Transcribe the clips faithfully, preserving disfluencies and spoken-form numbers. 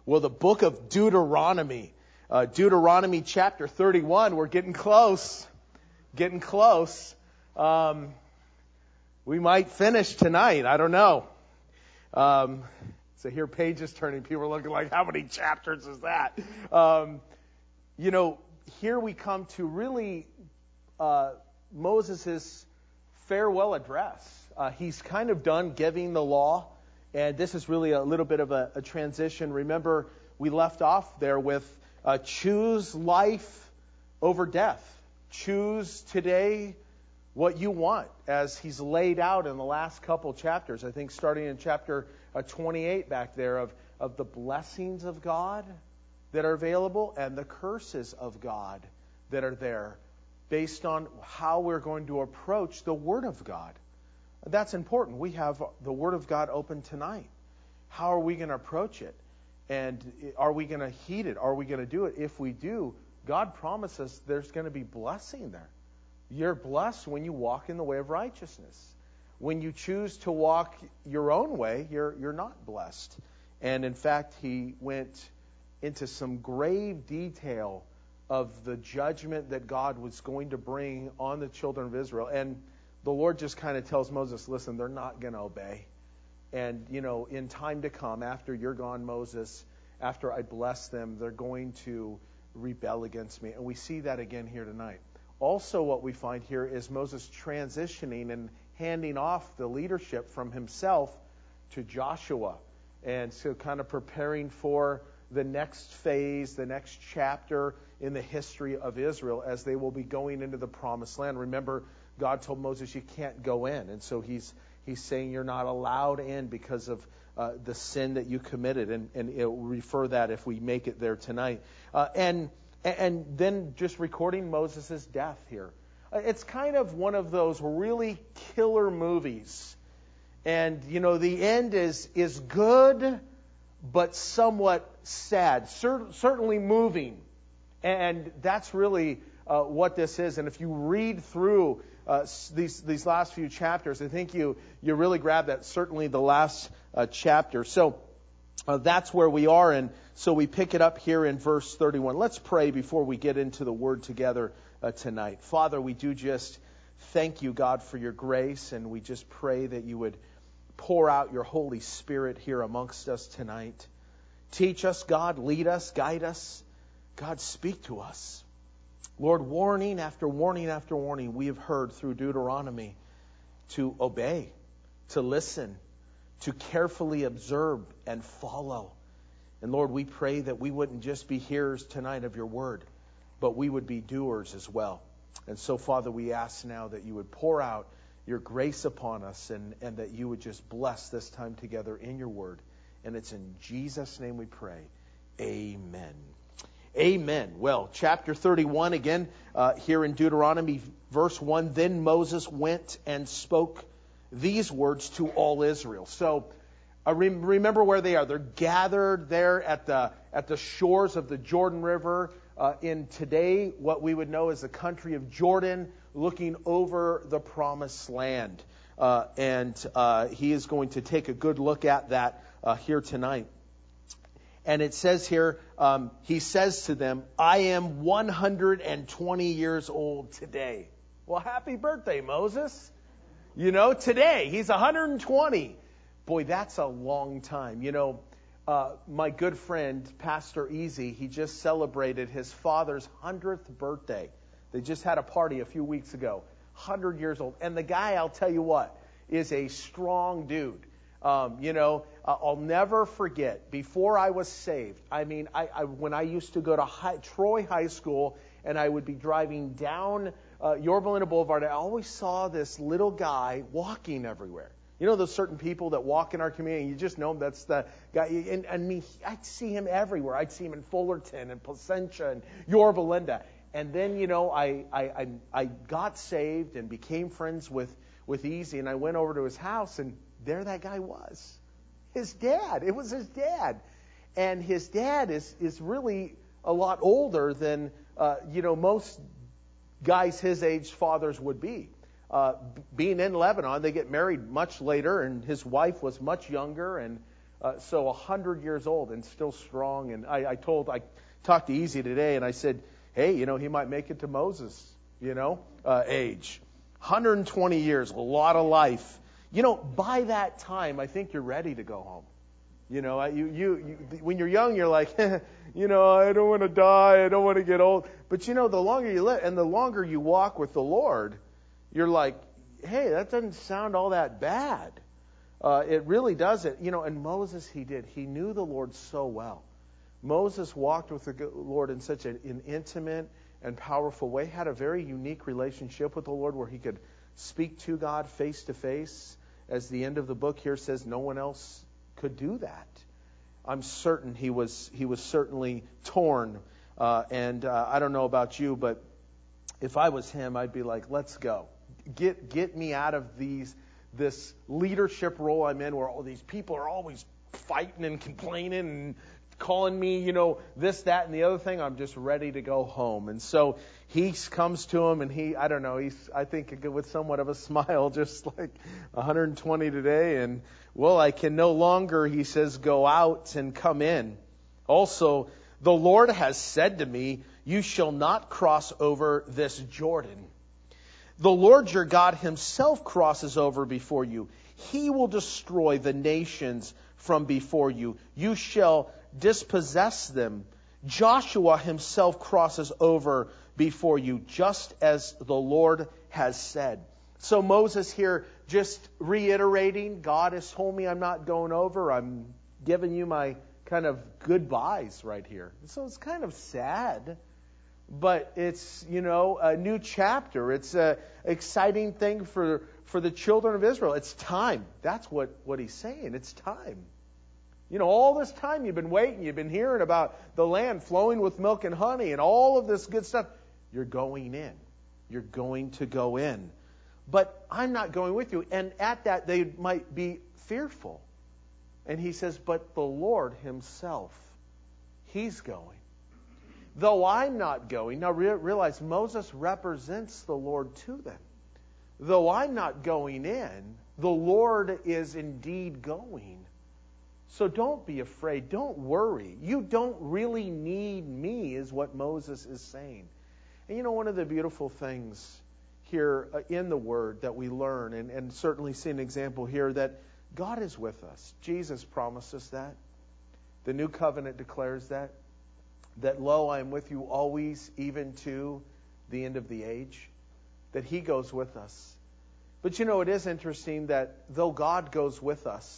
Well, the book of Deuteronomy, uh, Deuteronomy chapter thirty-one, we're getting close, getting close. Um, we might finish tonight, I don't know. Um, so here pages turning, people are looking like, how many chapters is that? Um, you know, here we come to really uh, Moses' farewell address. Uh, he's kind of done giving the law, and this is really a little bit of a, a transition. Remember, we left off there with uh, choose life over death. Choose today what you want, as he's laid out in the last couple chapters. I think starting in chapter uh, twenty-eight back there of, of the blessings of God that are available and the curses of God that are there based on how we're going to approach the Word of God. That's important. We have the Word of God open tonight. How are we going to approach it? And are we going to heed it? Are we going to do it? If we do, God promises there's going to be blessing there. You're blessed when you walk in the way of righteousness. When you choose to walk your own way, you're you're not blessed. And in fact, he went into some grave detail of the judgment that God was going to bring on the children of Israel. And the Lord just kind of tells Moses, listen, they're not going to obey. And, you know, in time to come, after you're gone, Moses, after I bless them, they're going to rebel against me. And we see that again here tonight. Also, what we find here is Moses transitioning and handing off the leadership from himself to Joshua. And so kind of preparing for the next phase, the next chapter in the history of Israel as they will be going into the promised land. Remember, God told Moses you can't go in. And so he's he's saying you're not allowed in because of uh, the sin that you committed. And, and it'll refer that if we make it there tonight. Uh, and and then just recording Moses' death here. It's kind of one of those really killer movies. And, you know, the end is is good, but somewhat sad. Cer- certainly moving. And that's really uh, what this is. And if you read through uh, these these last few chapters, I think you, you really grab that, certainly the last uh, chapter. So uh, that's where we are. And so we pick it up here in verse thirty-one. Let's pray before we get into the Word together uh, tonight. Father, we do just thank you, God, for your grace. And we just pray that you would pour out your Holy Spirit here amongst us tonight. Teach us, God. Lead us. Guide us. God, speak to us. Lord, warning after warning after warning we have heard through Deuteronomy to obey, to listen, to carefully observe and follow. And Lord, we pray that we wouldn't just be hearers tonight of your word, but we would be doers as well. And so, Father, we ask now that you would pour out your grace upon us and, and that you would just bless this time together in your word. And it's in Jesus' name we pray. Amen. Amen. Well, chapter thirty-one again, uh, here in Deuteronomy, verse one. Then Moses went and spoke these words to all Israel. So uh, re- remember where they are. They're gathered there at the at the shores of the Jordan River uh, in today what we would know as the country of Jordan, looking over the promised land. Uh, and uh, he is going to take a good look at that uh, here tonight. And it says here, um, he says to them, I am one hundred twenty years old today. Well, happy birthday, Moses. You know, today, he's one hundred twenty. Boy, that's a long time. You know, uh, my good friend, Pastor Easy, he just celebrated his father's hundredth birthday. They just had a party a few weeks ago. one hundred years old. And the guy, I'll tell you what, is a strong dude. Um, you know, uh, I'll never forget, before I was saved, I mean, I, I when I used to go to high, Troy High School, and I would be driving down uh, Yorba Linda Boulevard, I always saw this little guy walking everywhere. You know those certain people that walk in our community, you just know him, that's the guy. And, and me, I'd see him everywhere. I'd see him in Fullerton and Placentia and Yorba Linda. And then, you know, I, I, I, I got saved and became friends with, with Easy, and I went over to his house, and there that guy was. His dad. It was his dad. And his dad is, is really a lot older than, uh, you know, most guys his age fathers would be. Uh, being in Lebanon, they get married much later, and his wife was much younger. And Uh, so a hundred years old and still strong. And I, I told, I talked to Easy today, and I said, hey, you know, he might make it to Moses, you know, uh, age. one hundred twenty years, a lot of life. You know, by that time, I think you're ready to go home. You know, you, you, you when you're young, you're like, you know, I don't want to die, I don't want to get old. But you know, the longer you live and the longer you walk with the Lord, you're like, hey, that doesn't sound all that bad. Uh, it really doesn't. You know, and Moses, he did. He knew the Lord so well. Moses walked with the Lord in such an, an intimate and powerful way, had a very unique relationship with the Lord where he could speak to God face to face. As the end of the book here says, no one else could do that. I'm certain he was he was certainly torn. Uh, and uh, I don't know about you, but if I was him, I'd be like, let's go. Get get me out of these this leadership role I'm in where all these people are always fighting and complaining and calling me, you know, this, that, and the other thing. I'm just ready to go home. And so he comes to him, and he, I don't know, he's, I think, with somewhat of a smile, just like one hundred twenty today. And, well, I can no longer, he says, go out and come in. Also, the Lord has said to me, you shall not cross over this Jordan. The Lord your God himself crosses over before you. He will destroy the nations from before you. You shall dispossess them. Joshua himself crosses over before you, just as the Lord has said. So Moses here just reiterating, God has told me I'm not going over. I'm giving you my kind of goodbyes right here. So it's kind of sad, but it's, you know, a new chapter. It's a exciting thing for, for the children of Israel. It's time. That's what, what he's saying. It's time. You know, all this time you've been waiting, you've been hearing about the land flowing with milk and honey and all of this good stuff. You're going in. You're going to go in. But I'm not going with you. And at that, they might be fearful. And he says, but the Lord himself, he's going. Though I'm not going. Now realize Moses represents the Lord to them. Though I'm not going in, the Lord is indeed going. So don't be afraid. Don't worry. You don't really need me, is what Moses is saying. And you know, one of the beautiful things here in the Word that we learn, and, and certainly see an example here, that God is with us. Jesus promised us that. The New Covenant declares that. That, lo, I am with you always, even to the end of the age. That he goes with us. But you know, it is interesting that though God goes with us,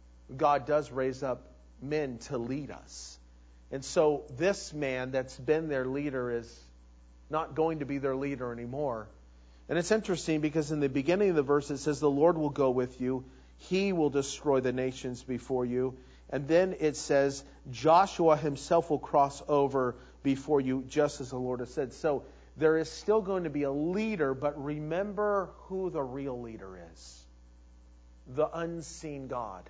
God does raise up men to lead us. And so this man that's been their leader is not going to be their leader anymore. And it's interesting because in the beginning of the verse it says, the Lord will go with you. He will destroy the nations before you. And then it says, Joshua himself will cross over before you, just as the Lord has said. So there is still going to be a leader, but remember who the real leader is. The unseen God.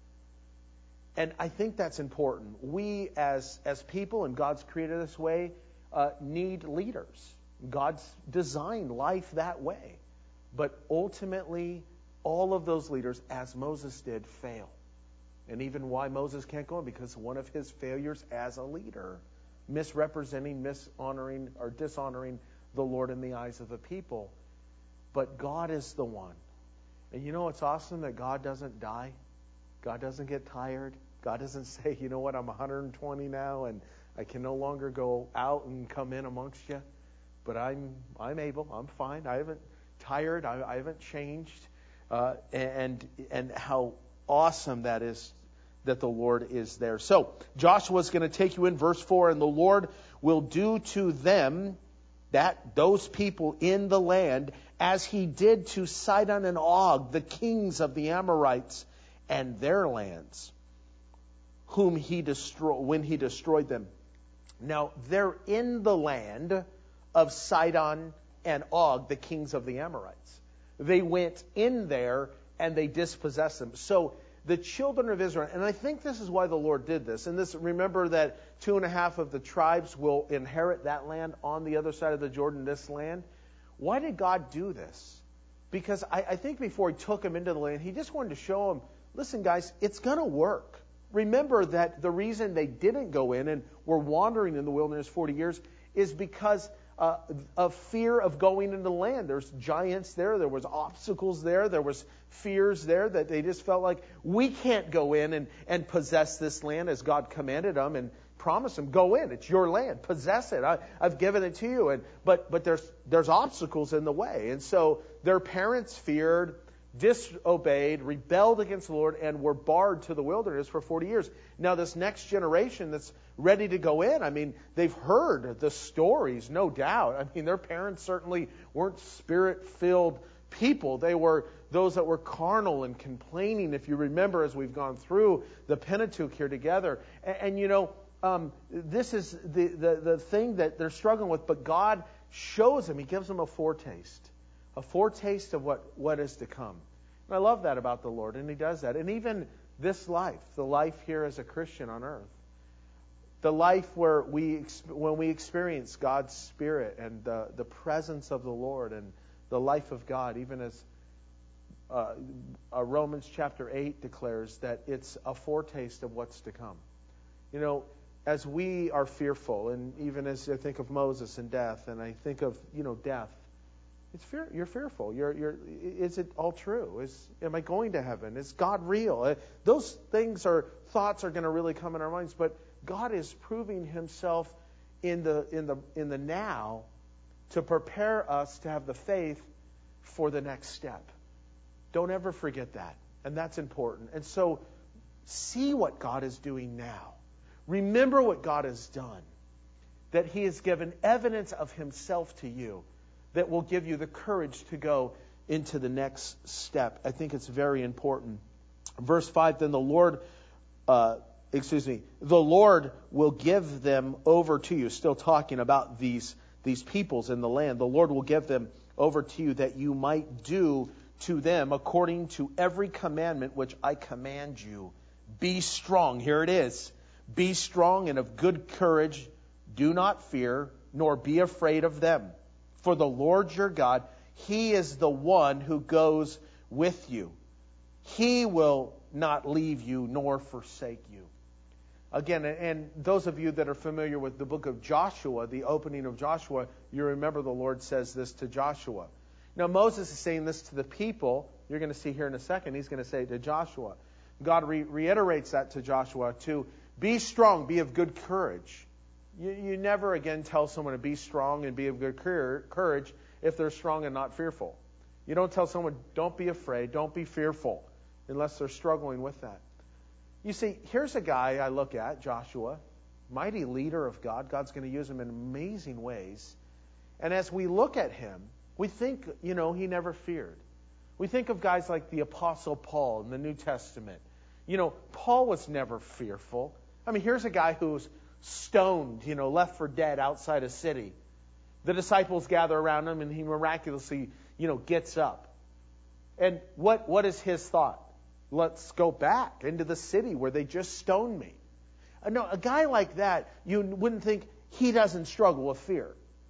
And I think that's important. We as, as people, and God's created this way, uh, need leaders. God's designed life that way. But ultimately, all of those leaders, as Moses did, fail. And even why Moses can't go on, because one of his failures as a leader, misrepresenting, mishonoring, or dishonoring the Lord in the eyes of the people. But God is the one. And you know it's awesome that God doesn't die. God doesn't get tired. God doesn't say, you know what, I'm one hundred twenty now and I can no longer go out and come in amongst you. But I'm I'm able. I'm fine. I haven't tired. I, I haven't changed. Uh, and and how awesome that is that the Lord is there. So Joshua's going to take you in verse four, and the Lord will do to them, that those people in the land, as he did to Sidon and Og, the kings of the Amorites, and their lands, whom he destroyed when he destroyed them. Now they're in the land of Sidon and Og, the kings of the Amorites. They went in there and they dispossessed them. So the children of Israel, and I think this is why the Lord did this. And this, remember that two and a half of the tribes will inherit that land on the other side of the Jordan, this land. Why did God do this? Because I, I think before he took them into the land, he just wanted to show them, listen, guys, it's going to work. remember that the reason they didn't go in and were wandering in the wilderness forty years is because uh, of fear of going into the land. There's giants there. There was obstacles there. There was fears there that they just felt like, we can't go in and, and possess this land as God commanded them and promised them. Go in. It's your land. Possess it. I, I've given it to you. And but but there's there's obstacles in the way. And so their parents feared, disobeyed, rebelled against the Lord, and were barred to the wilderness for forty years. Now this next generation that's ready to go in, I mean, they've heard the stories, no doubt. I mean, their parents certainly weren't spirit-filled people. They were those that were carnal and complaining, if you remember, as we've gone through the Pentateuch here together. And, and you know, um, this is the, the, the thing that they're struggling with, but God shows them, He gives them a foretaste. A foretaste of what, what is to come. And I love that about the Lord, and He does that. And even this life, the life here as a Christian on earth, the life where we, when we experience God's Spirit and the, the presence of the Lord and the life of God, even as uh, uh, Romans chapter eight declares that it's a foretaste of what's to come. You know, as we are fearful, and even as I think of Moses and death, and I think of, you know, death, It's fear. You're fearful. You're, you're, is it all true? Is, am I going to heaven? Is God real? Those things are thoughts are going to really come in our minds. But God is proving Himself in the in the in the now to prepare us to have the faith for the next step. Don't ever forget that, and that's important. And so, see what God is doing now. Remember what God has done. That He has given evidence of Himself to you, that will give you the courage to go into the next step. I think it's very important. Verse five, then the Lord, uh, excuse me, the Lord will give them over to you. Still talking about these, these peoples in the land. The Lord will give them over to you that you might do to them according to every commandment which I command you. Be strong. Here it is. Be strong and of good courage. Do not fear, nor be afraid of them. For the Lord your God, He is the one who goes with you. He will not leave you nor forsake you. Again, and those of you that are familiar with the book of Joshua, the opening of Joshua, you remember the Lord says this to Joshua. Now Moses is saying this to the people. You're going to see here in a second, he's going to say it to Joshua. God re- reiterates that to Joshua to be strong, be of good courage. You, you never again tell someone to be strong and be of good courage if they're strong and not fearful. You don't tell someone, don't be afraid, don't be fearful, unless they're struggling with that. You see, here's a guy I look at, Joshua, mighty leader of God. God's going to use him in amazing ways. And as we look at him, we think, you know, he never feared. We think of guys like the Apostle Paul in the New Testament. You know, Paul was never fearful. I mean, here's a guy who's stoned, you know, left for dead outside a city. The disciples gather around him and he miraculously, you know, gets up. And what what is his thought? Let's go back into the city where they just stoned me. No, a guy like that, you wouldn't think he doesn't struggle with fear.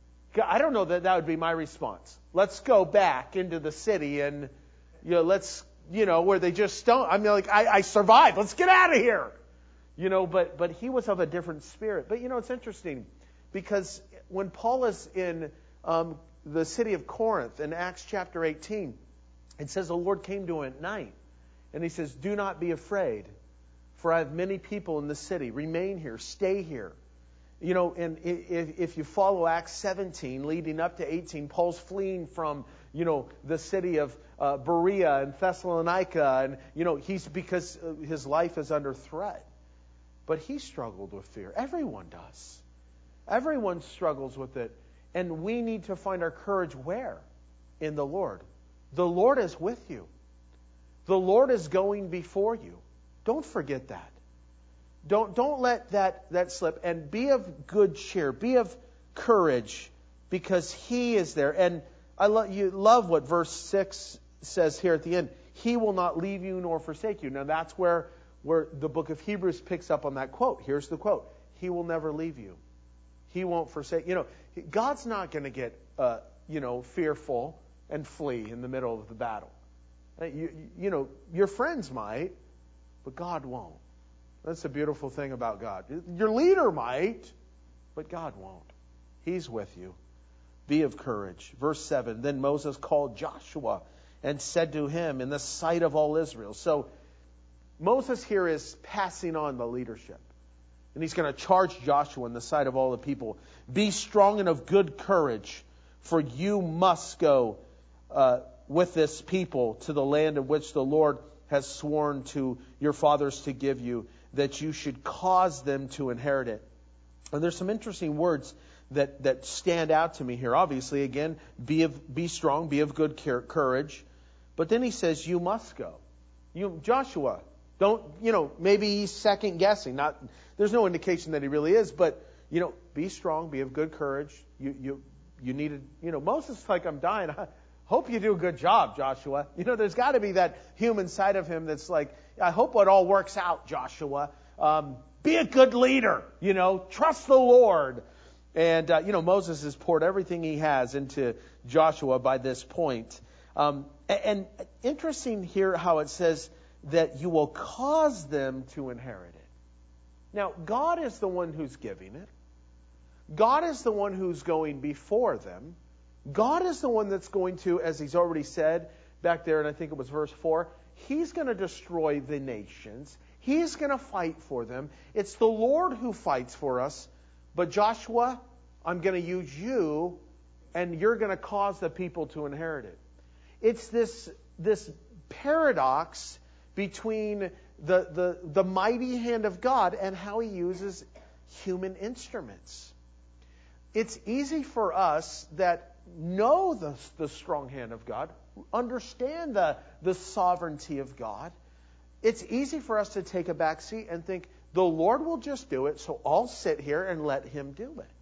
I don't know that that would be my response. Let's go back into the city and, you know, let's, you know, where they just stoned. I mean, like, I, I survived. Let's get out of here. You know, but but he was of a different spirit. But, you know, it's interesting because when Paul is in um, the city of Corinth in Acts chapter eighteen, it says the Lord came to him at night. And he says, do not be afraid, for I have many people in the city. Remain here. Stay here. You know, and if, if you follow Acts seventeen, leading up to eighteen, Paul's fleeing from, you know, the city of uh, Berea and Thessalonica. And, you know, he's because his life is under threat. But he struggled with fear. Everyone does. Everyone struggles with it. And we need to find our courage where? In the Lord. The Lord is with you. The Lord is going before you. Don't forget that. Don't don't let that, that slip. And be of good cheer. Be of courage because He is there. And I lo- you love what verse six says here at the end. He will not leave you nor forsake you. Now that's where, where the book of Hebrews picks up on that quote. Here's the quote. He will never leave you. He won't forsake. You know, God's not going to get, uh, you know, fearful and flee in the middle of the battle. You, you know, your friends might, but God won't. That's the beautiful thing about God. Your leader might, but God won't. He's with you. Be of courage. Verse seven, then Moses called Joshua and said to him in the sight of all Israel. So Moses here is passing on the leadership. And he's going to charge Joshua in the sight of all the people. Be strong and of good courage, for you must go uh, with this people to the land of which the Lord has sworn to your fathers to give you, that you should cause them to inherit it. And there's some interesting words that, that stand out to me here. Obviously, again, be of, be strong, be of good courage. But then he says, you must go. You, Joshua, don't, you know, maybe he's second guessing. Not, there's no indication that he really is, but, you know, be strong, be of good courage. You, you, you needed, you know, Moses is like, I'm dying. I hope you do a good job, Joshua. You know, there's got to be that human side of him that's like, I hope it all works out, Joshua. Um, be a good leader, you know, trust the Lord. And, uh, you know, Moses has poured everything he has into Joshua by this point. Um, and, and interesting here how it says that you will cause them to inherit it. Now, God is the one who's giving it. God is the one who's going before them. God is the one that's going to, as he's already said back there, and I think it was verse four, he's going to destroy the nations. He's going to fight for them. It's the Lord who fights for us. But Joshua, I'm going to use you, and you're going to cause the people to inherit it. It's this, this paradox between the, the, the mighty hand of God and how he uses human instruments. It's easy for us that know the, the strong hand of God, understand the, the sovereignty of God. It's easy for us to take a back seat and think, the Lord will just do it, so I'll sit here and let him do it.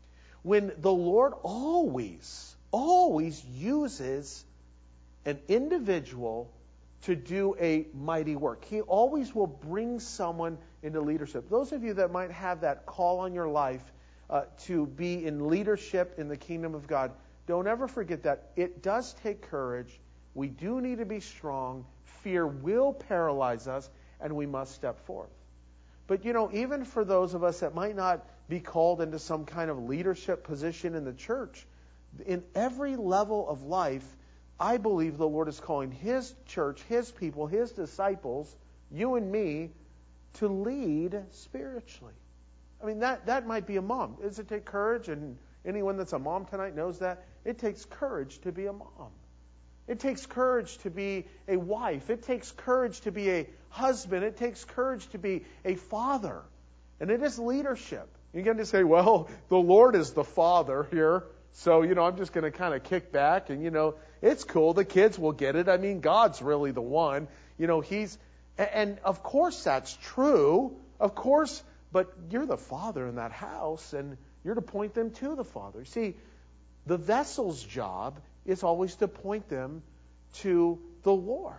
When the Lord always, always uses an individual to do a mighty work. He always will bring someone into leadership. Those of you that might have that call on your life uh, to be in leadership in the kingdom of God, don't ever forget that. It does take courage. We do need to be strong. Fear will paralyze us, and we must step forth. But, you know, even for those of us that might not be called into some kind of leadership position in the church, in every level of life, I believe the Lord is calling his church, his people, his disciples, you and me, to lead spiritually. I mean, that, that might be a mom. Does it take courage? And anyone that's a mom tonight knows that. It takes courage to be a mom. It takes courage to be a wife. It takes courage to be a husband. It takes courage to be a father. And it is leadership. You're going to say, well, the Lord is the father here. So, you know, I'm just going to kind of kick back and, you know, it's cool. The kids will get it. I mean, God's really the one. You know, he's, and of course that's true. Of course, but you're the father in that house and you're to point them to the Father. See, the vessel's job is always to point them to the Lord.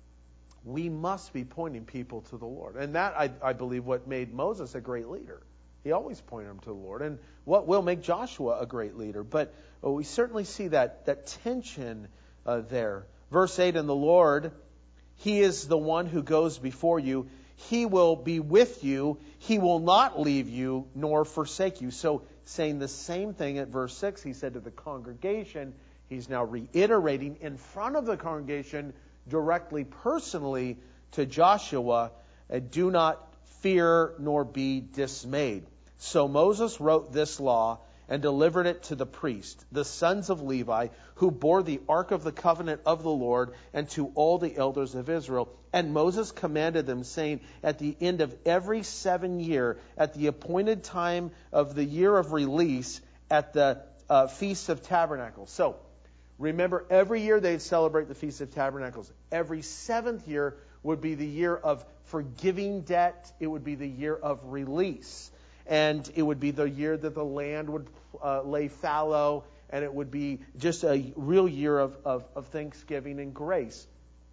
We must be pointing people to the Lord. And that, I, I believe, what made Moses a great leader. He always pointed them to the Lord. And what will make Joshua a great leader. But oh, we certainly see that, that tension uh, there. Verse eight, and the Lord, he is the one who goes before you. He will be with you. He will not leave you nor forsake you. So saying the same thing at verse six, he said to the congregation, he's now reiterating in front of the congregation directly, personally to Joshua, do not fear nor be dismayed. So Moses wrote this law and delivered it to the priest, the sons of Levi, who bore the ark of the covenant of the Lord, and to all the elders of Israel. And Moses commanded them, saying, at the end of every seven year, at the appointed time of the year of release, at the uh, Feast of Tabernacles. So, remember, every year they'd celebrate the Feast of Tabernacles. Every seventh year would be the year of forgiving debt. It would be the year of release. And it would be the year that the land would uh, lay fallow, and it would be just a real year of, of, of thanksgiving and grace.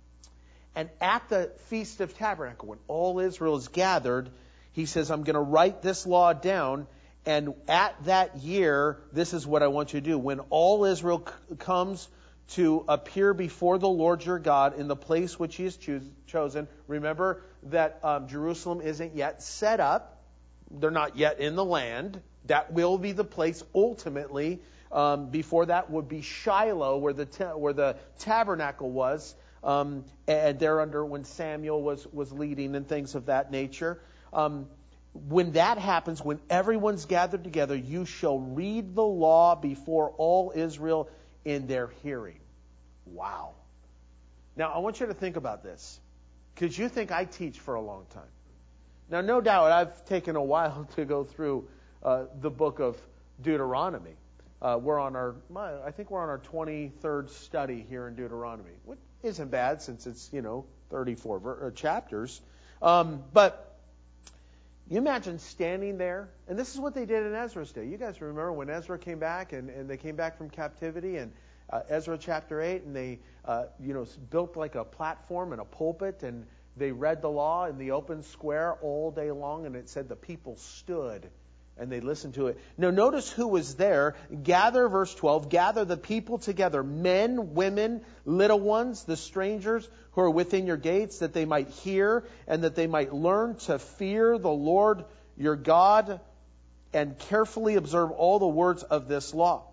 And at the Feast of Tabernacle, when all Israel is gathered, he says, I'm going to write this law down, and at that year, this is what I want you to do. When all Israel c- comes to appear before the Lord your God in the place which he has choos- chosen. Remember that um, Jerusalem isn't yet set up. They're not yet in the land. That will be the place ultimately. Um, before that would be Shiloh, where the ta- where the tabernacle was, um, and there under when Samuel was was leading and things of that nature. Um, when that happens, when everyone's gathered together, you shall read the law before all Israel in their hearing. Wow. Now, I want you to think about this, because you think I teach for a long time. Now, no doubt, I've taken a while to go through uh, the book of Deuteronomy. Uh, we're on our, I think we're on our twenty-third study here in Deuteronomy, which isn't bad since it's, you know, thirty-four ver- chapters. Um, but you imagine standing there, and this is what they did in Ezra's day. You guys remember when Ezra came back, and, and they came back from captivity, and uh, Ezra chapter eight, and they, uh, you know, built like a platform and a pulpit, and they read the law in the open square all day long, and it said the people stood and they listened to it. Now notice who was there. Gather, verse twelve, gather the people together, men, women, little ones, the strangers who are within your gates, that they might hear and that they might learn to fear the Lord your God and carefully observe all the words of this law.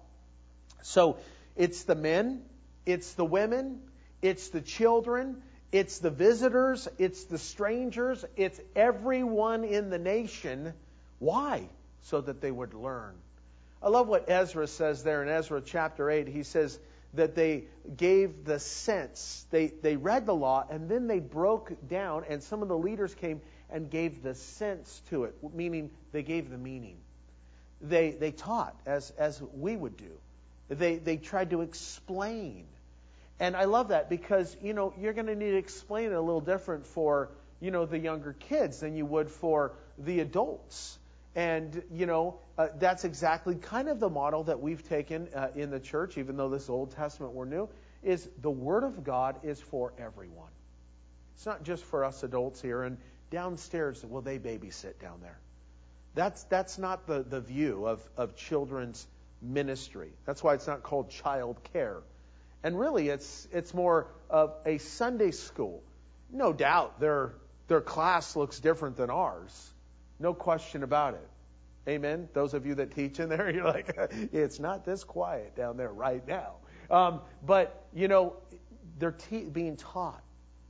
So it's the men, it's the women, it's the children, it's the visitors, it's the strangers, it's everyone in the nation. Why? So that they would learn. I love what Ezra says there in Ezra chapter eight. He says that they gave the sense. They, they read the law, and then they broke down, and some of the leaders came and gave the sense to it, meaning they gave the meaning. They they taught, as, as we would do. They, they tried to explain. And I love that because, you know, you're going to need to explain it a little different for, you know, the younger kids than you would for the adults. And, you know, uh, that's exactly kind of the model that we've taken uh, in the church, even though this Old Testament we're new, is the Word of God is for everyone. It's not just for us adults here. And downstairs, will they babysit down there? That's that's not the, the view of, of children's ministry. That's why it's not called child care. And really, it's it's more of a Sunday school. No doubt their their class looks different than ours. No question about it. Amen? Those of you that teach in there, you're like, it's not this quiet down there right now. Um, but, you know, they're te- being taught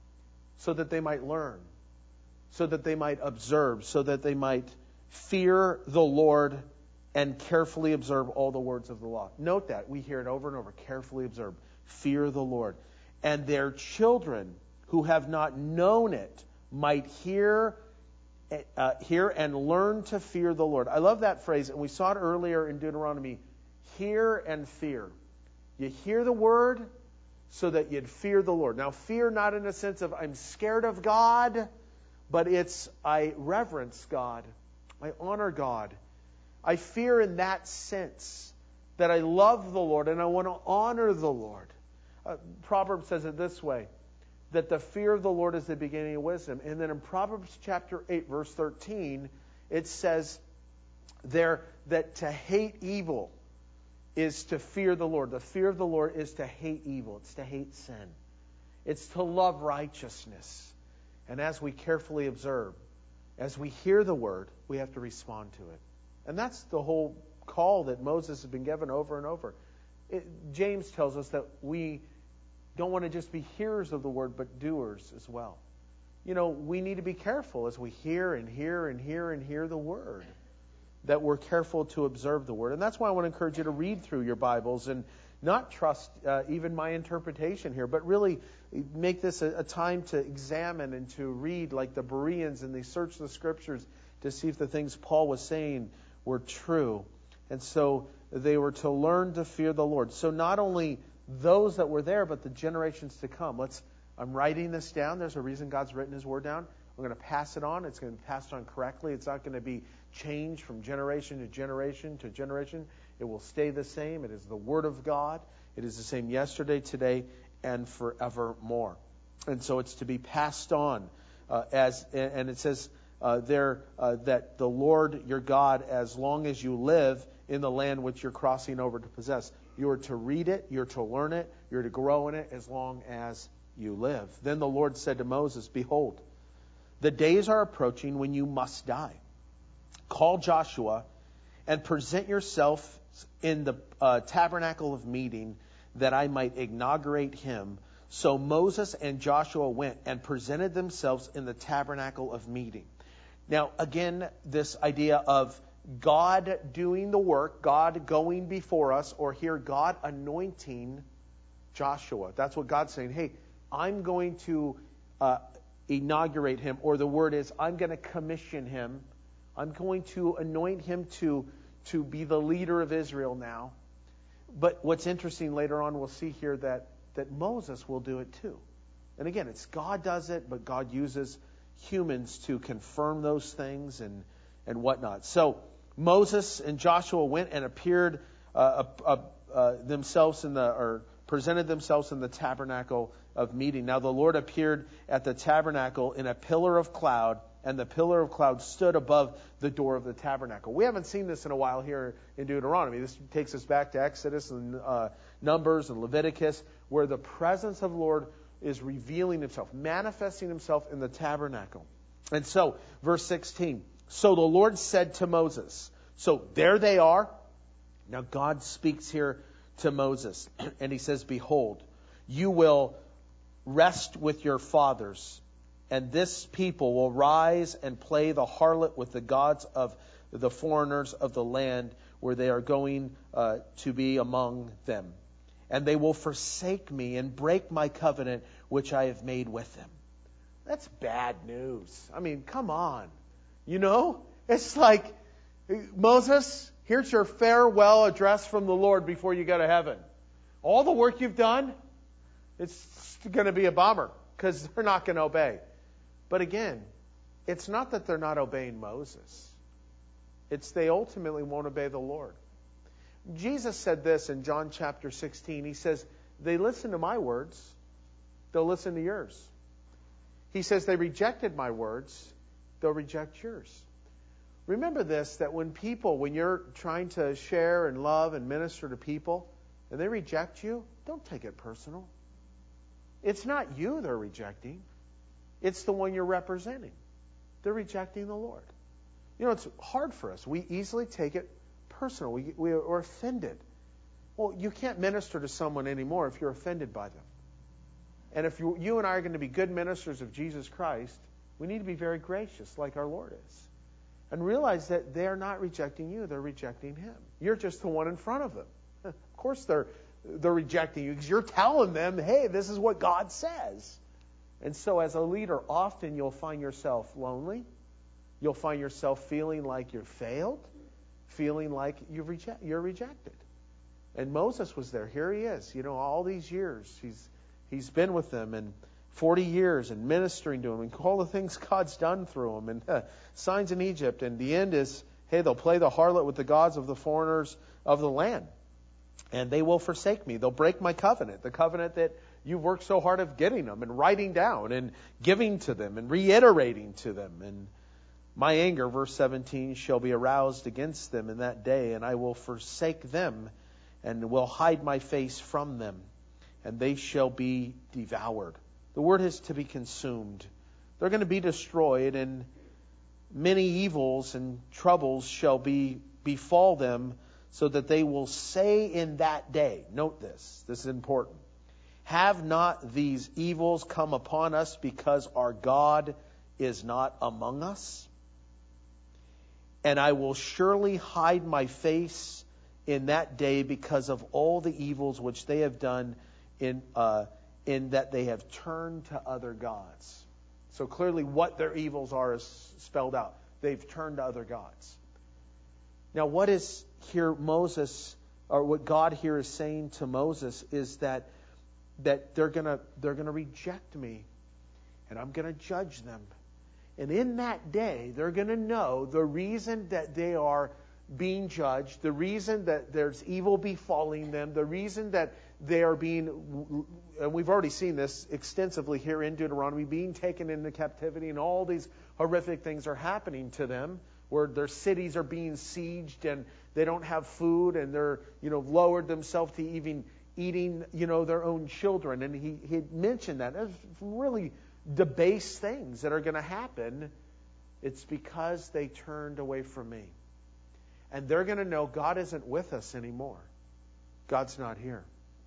so that they might learn, so that they might observe, so that they might fear the Lord and carefully observe all the words of the law. Note that. We hear it over and over. Carefully observe. Fear the Lord. And their children who have not known it might hear Uh, hear and learn to fear the Lord. I love that phrase, and we saw it earlier in Deuteronomy. Hear and fear. You hear the word so that you'd fear the Lord. Now, fear not in a sense of I'm scared of God, but it's I reverence God. I honor God. I fear in that sense that I love the Lord and I want to honor the Lord. Uh, Proverbs says it this way, that the fear of the Lord is the beginning of wisdom. And then in Proverbs chapter eight, verse thirteen, it says there that to hate evil is to fear the Lord. The fear of the Lord is to hate evil. It's to hate sin. It's to love righteousness. And as we carefully observe, as we hear the word, we have to respond to it. And that's the whole call that Moses has been given over and over. It, James tells us that we don't want to just be hearers of the word, but doers as well. You know, we need to be careful as we hear and hear and hear and hear the word, that we're careful to observe the word. And that's why I want to encourage you to read through your Bibles and not trust uh, even my interpretation here, but really make this a, a time to examine and to read like the Bereans, and they search the scriptures to see if the things Paul was saying were true. And so they were to learn to fear the Lord. So not only those that were there, but the generations to come. Let's. I'm writing this down. There's a reason God's written His Word down. I'm going to pass it on. It's going to be passed on correctly. It's not going to be changed from generation to generation to generation. It will stay the same. It is the Word of God. It is the same yesterday, today, and forevermore. And so it's to be passed on uh, as. And it says uh, there uh, that the Lord your God, as long as you live in the land which you're crossing over to possess. You are to read it, you're to learn it, you're to grow in it as long as you live. Then the Lord said to Moses, behold, the days are approaching when you must die. Call Joshua and present yourself in the uh, tabernacle of meeting, that I might inaugurate him. So Moses and Joshua went and presented themselves in the tabernacle of meeting. Now, again, this idea of God doing the work, God going before us, or here God anointing Joshua. That's what God's saying. Hey, I'm going to uh, inaugurate him, or the word is, I'm going to commission him. I'm going to anoint him to, to be the leader of Israel now. But what's interesting, later on we'll see here that, that Moses will do it too. And again, it's God does it, but God uses humans to confirm those things and, and whatnot. So Moses and Joshua went and appeared uh, uh, uh, themselves in the, or presented themselves in the tabernacle of meeting. Now the Lord appeared at the tabernacle in a pillar of cloud, and the pillar of cloud stood above the door of the tabernacle. We haven't seen this in a while here in Deuteronomy. This takes us back to Exodus and uh, Numbers and Leviticus, where the presence of the Lord is revealing himself, manifesting himself in the tabernacle. And so, verse sixteen, so the Lord said to Moses, so there they are. Now God speaks here to Moses, and he says, behold, you will rest with your fathers, and this people will rise and play the harlot with the gods of the foreigners of the land where they are going uh, to be among them. And they will forsake me and break my covenant which I have made with them. That's bad news. I mean, come on. You know, it's like, Moses, here's your farewell address from the Lord before you go to heaven. All the work you've done, it's going to be a bummer because they're not going to obey. But again, it's not that they're not obeying Moses. It's they ultimately won't obey the Lord. Jesus said this in John chapter sixteen. He says, they listen to my words, they'll listen to yours. He says, they rejected my words, they'll reject yours. Remember this, that when people, when you're trying to share and love and minister to people, and they reject you, don't take it personal. It's not you they're rejecting. It's the one you're representing. They're rejecting the Lord. You know, it's hard for us. We easily take it personal. We, we are offended. Well, you can't minister to someone anymore if you're offended by them. And if you, you and I are going to be good ministers of Jesus Christ, we need to be very gracious like our Lord is. And realize that they're not rejecting you, they're rejecting him. You're just the one in front of them. Of course they're, they're rejecting you because you're telling them, hey, this is what God says. And so as a leader, often you'll find yourself lonely. You'll find yourself feeling like you're failed, feeling like you've reject, you're rejected. And Moses was there. Here he is. You know, all these years, he's he's been with them, and forty years, and ministering to them, and all the things God's done through him, and uh, signs in Egypt. And the end is, hey, they'll play the harlot with the gods of the foreigners of the land. And they will forsake me. They'll break my covenant, the covenant that you've worked so hard of getting them and writing down and giving to them and reiterating to them. And my anger, verse seventeen, shall be aroused against them in that day, and I will forsake them and will hide my face from them, and they shall be devoured. The word is to be consumed. They're going to be destroyed, and many evils and troubles shall be befall them, so that they will say in that day, note this, this is important, have not these evils come upon us because our God is not among us? And I will surely hide my face in that day because of all the evils which they have done in uh, in that they have turned to other gods. So clearly what their evils are is spelled out. They've turned to other gods. Now what is here Moses, or what God here is saying to Moses, is that that they're gonna they're gonna reject me, and I'm gonna judge them. And in that day, they're going to know the reason that they are being judged, the reason that there's evil befalling them, the reason that they are being, and we've already seen this extensively here in Deuteronomy, being taken into captivity and all these horrific things are happening to them, where their cities are being sieged and they don't have food, and they're, you know, lowered themselves to even eating, you know, their own children. And he, he mentioned that. There's really debased things that are going to happen. It's because they turned away from me. And they're going to know God isn't with us anymore. God's not here.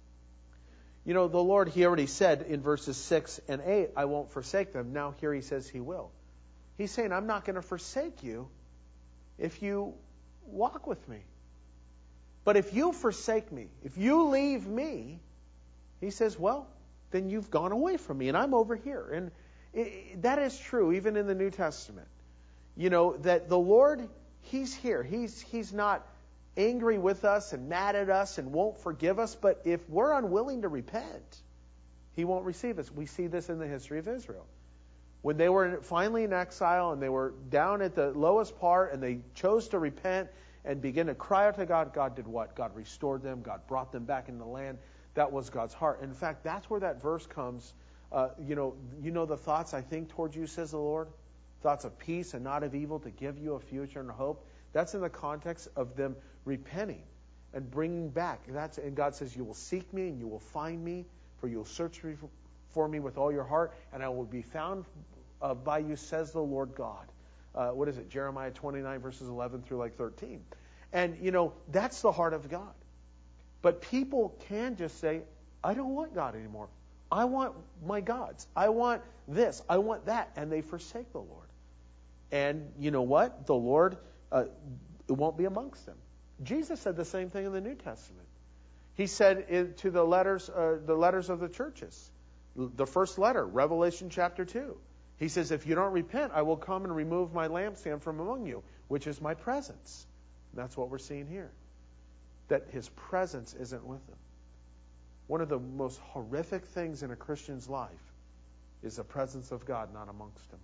You know, the Lord, He already said in verses six and eight, I won't forsake them. Now here He says He will. He's saying, I'm not going to forsake you if you walk with me. But if you forsake me, if you leave me, He says, well, then you've gone away from me and I'm over here. And it, that is true even in the New Testament. You know, that the Lord, He's here. He's, he's not angry with us and mad at us and won't forgive us. But if we're unwilling to repent, He won't receive us. We see this in the history of Israel. When they were finally in exile and they were down at the lowest part and they chose to repent and begin to cry out to God, God did what? God restored them. God brought them back into the land. That was God's heart. In fact, that's where that verse comes. Uh, you know, you know the thoughts I think towards you, says the Lord. Thoughts of peace and not of evil, to give you a future and a hope. That's in the context of them repenting and bringing back. That's, and God says, you will seek me and you will find me, for you will search me for me with all your heart, and I will be found uh, by you, says the Lord God. Uh, what is it? Jeremiah twenty-nine, verses eleven through like thirteen. And, you know, that's the heart of God. But people can just say, I don't want God anymore. I want my gods. I want this. I want that. And they forsake the Lord. And you know what? The Lord uh, it won't be amongst them. Jesus said the same thing in the New Testament. He said in, to the letters, uh, the letters of the churches, the first letter, Revelation chapter two. He says, if you don't repent, I will come and remove my lampstand from among you, which is my presence. And that's what we're seeing here. That His presence isn't with them. One of the most horrific things in a Christian's life is the presence of God not amongst him.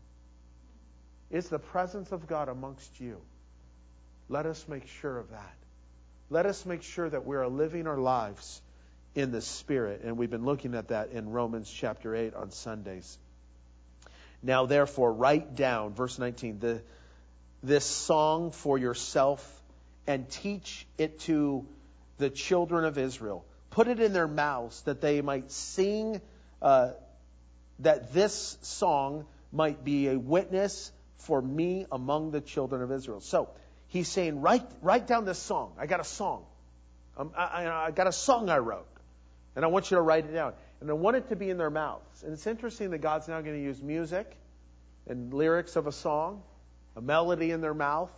Is the presence of God amongst you? Let us make sure of that. Let us make sure that we are living our lives in the Spirit. And we've been looking at that in Romans chapter eight on Sundays. Now, therefore, write down, verse nineteen, the, this song for yourself and teach it to the children of Israel. Put it in their mouths that they might sing, uh, that this song might be a witness for me among the children of Israel. So he's saying, write, write down this song. I got a song. Um, I, I, I got a song I wrote. And I want you to write it down. And I want it to be in their mouths. And it's interesting that God's now going to use music and lyrics of a song, a melody in their mouth,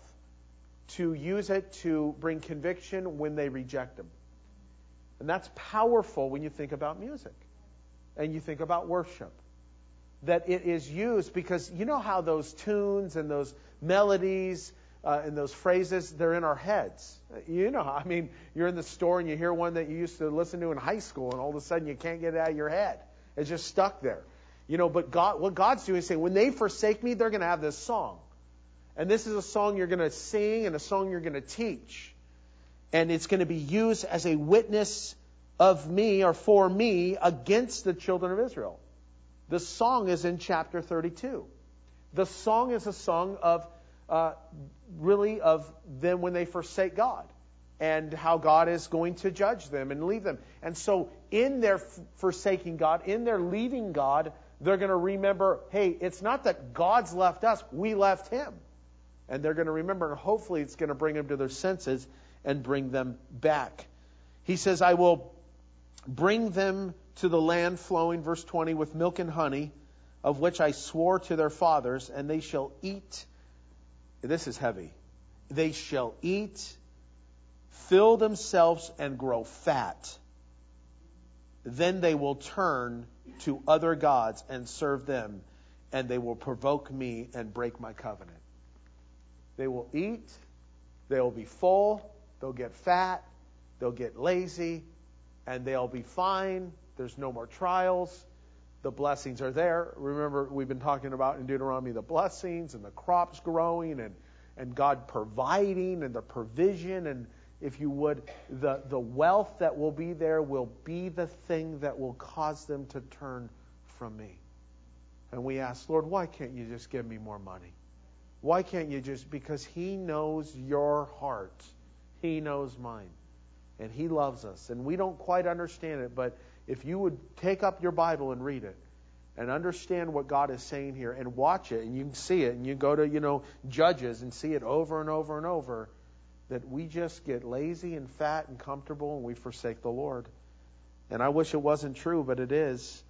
to use it to bring conviction when they reject Him. And that's powerful when you think about music and you think about worship. That it is used because you know how those tunes and those melodies uh, and those phrases, they're in our heads. You know, I mean, you're in the store and you hear one that you used to listen to in high school and all of a sudden you can't get it out of your head. It's just stuck there. You know, but God, what God's doing is saying, when they forsake me, they're going to have this song. And this is a song you're going to sing and a song you're going to teach. And it's going to be used as a witness of me or for me against the children of Israel. The song is in chapter thirty-two. The song is a song of, uh, really of them when they forsake God and how God is going to judge them and leave them. And so in their forsaking God, in their leaving God, they're going to remember, hey, it's not that God's left us, we left Him. And they're going to remember, and hopefully it's going to bring them to their senses and bring them back. He says, I will bring them to the land flowing, verse twenty, with milk and honey, of which I swore to their fathers, and they shall eat. This is heavy. They shall eat, fill themselves, and grow fat. Then they will turn to other gods and serve them, and they will provoke me and break my covenant. They will eat, they will be full, they'll get fat, they'll get lazy, and they'll be fine. There's no more trials. The blessings are there. Remember, we've been talking about in Deuteronomy the blessings and the crops growing and, and God providing and the provision. And if you would, the, the wealth that will be there will be the thing that will cause them to turn from me. And we ask, Lord, why can't you just give me more money? Why can't you just, because He knows your heart. He knows mine. And He loves us. And we don't quite understand it, but if you would take up your Bible and read it and understand what God is saying here and watch it, and you can see it, and you go to, you know, Judges and see it over and over and over, that we just get lazy and fat and comfortable and we forsake the Lord. And I wish it wasn't true, but it is.